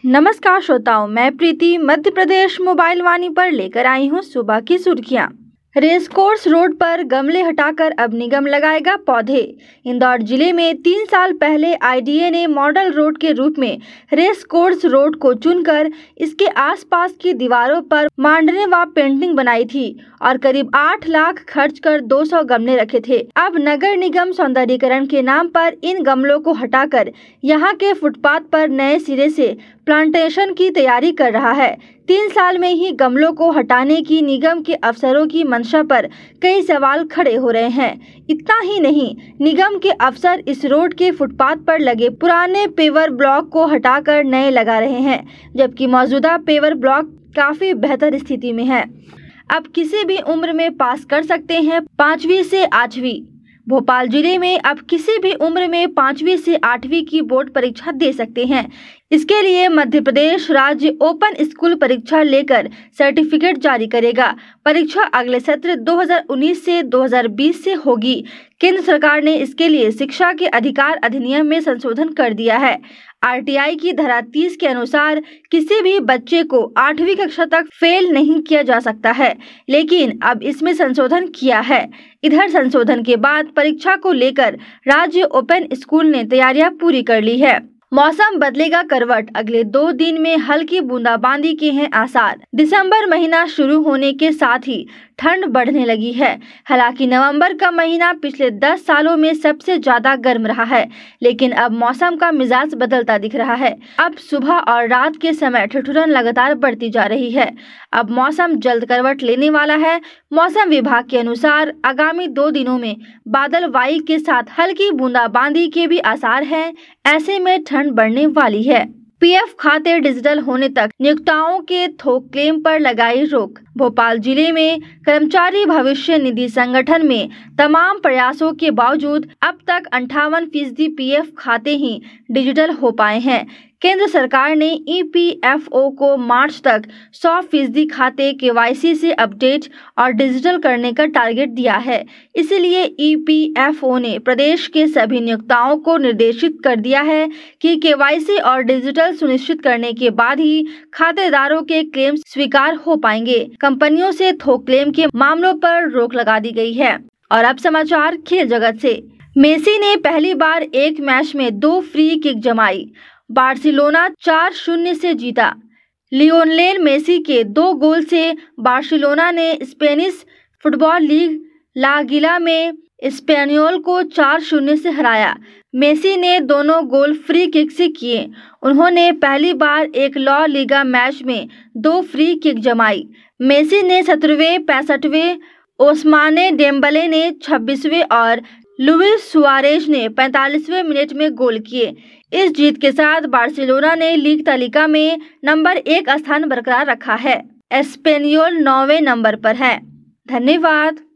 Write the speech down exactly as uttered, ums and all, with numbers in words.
नमस्कार श्रोताओं, मैं प्रीति मध्य प्रदेश मोबाइल वाणी पर लेकर आई हूँ सुबह की सुर्खियाँ। रेसकोर्स रोड पर गमले हटाकर अब निगम लगाएगा पौधे। इंदौर जिले में तीन साल पहले आई डी ए ने मॉडल रोड के रूप में रेसकोर्स रोड को चुनकर इसके आसपास की दीवारों पर मांडने व पेंटिंग बनाई थी और करीब आठ लाख खर्च कर दो सौ गमले रखे थे। अब नगर निगम सौंदर्यीकरण के नाम पर इन गमलों को हटाकर यहाँ के फुटपाथ पर नए सिरे से प्लांटेशन की तैयारी कर रहा है। तीन साल में ही गमलों को हटाने की निगम के अफसरों की मंशा पर कई सवाल खड़े हो रहे हैं। इतना ही नहीं, निगम के अफसर इस रोड के फुटपाथ पर लगे पुराने पेवर ब्लॉक को हटाकर नए लगा रहे हैं, जबकि मौजूदा पेवर ब्लॉक काफी बेहतर स्थिति में है। अब किसी भी उम्र में पास कर सकते हैं पाँचवीं से आठवीं। भोपाल जिले में अब किसी भी उम्र में पाँचवीं से आठवीं की बोर्ड परीक्षा दे सकते हैं। इसके लिए मध्य प्रदेश राज्य ओपन स्कूल परीक्षा लेकर सर्टिफिकेट जारी करेगा। परीक्षा अगले सत्र दो हज़ार उन्नीस से दो हज़ार बीस से होगी। केंद्र सरकार ने इसके लिए शिक्षा के अधिकार अधिनियम में संशोधन कर दिया है। आर टी आई की धारा तीस के अनुसार किसी भी बच्चे को आठवीं कक्षा तक फेल नहीं किया जा सकता है, लेकिन अब इसमें संशोधन किया है। इधर संशोधन के बाद परीक्षा को लेकर राज्य ओपन स्कूल ने तैयारियां पूरी कर ली है। मौसम बदलेगा करवट, अगले दो दिन में हल्की बूंदाबांदी के हैं आसार। दिसंबर महीना शुरू होने के साथ ही ठंड बढ़ने लगी है। हालांकि नवंबर का महीना पिछले दस सालों में सबसे ज्यादा गर्म रहा है, लेकिन अब मौसम का मिजाज बदलता दिख रहा है। अब सुबह और रात के समय ठिठुरन लगातार बढ़ती जा रही है। अब मौसम जल्द करवट लेने वाला है। मौसम विभाग के अनुसार आगामी दो दिनों में बादलवाई के साथ हल्की बूंदाबांदी के भी आसार हैं। ऐसे में ठंड बढ़ने वाली है। पी एफ खाते डिजिटल होने तक नियोक्ताओं के थोक क्लेम पर लगाई रोक। भोपाल जिले में कर्मचारी भविष्य निधि संगठन में तमाम प्रयासों के बावजूद अब तक अंठावन फीसदी पी एफ खाते ही डिजिटल हो पाए हैं। केंद्र सरकार ने ई पी एफ ओ को मार्च तक सौ फीसदी खाते के वाई सी से अपडेट और डिजिटल करने का टारगेट दिया है। इसलिए ई पी एफ ओ ने प्रदेश के सभी नियोक्ताओं को निर्देशित कर दिया है कि के वाई सी और डिजिटल सुनिश्चित करने के बाद ही खातेदारों के क्लेम स्वीकार हो पाएंगे। कंपनियों से थोक क्लेम के मामलों पर रोक लगा दी गई है। और अब समाचार खेल जगत से। मेसी ने पहली बार एक मैच में दो फ्री किक जमाई। बार्सिलोना चार शून्य से जीता। लियोनेल मेसी के दो गोल से बार्सिलोना ने Spanish football league La Liga में एस्पेनियोल को चार शून्य से हराया। मेसी ने दोनों गोल फ्री किक से किए। उन्होंने पहली बार एक ला लीगा मैच में दो फ्री किक जमाई। मेसी ने सत्रहवें, पैंसठवें, ओस्माने डेम्बले ने छब्बीसवें और लुइस सुआरेज ने पैंतालीसवें मिनट में गोल किए। इस जीत के साथ बार्सिलोना ने लीग तालिका में नंबर एक स्थान बरकरार रखा है। एस्पेनियोल नौवें नंबर पर है। धन्यवाद।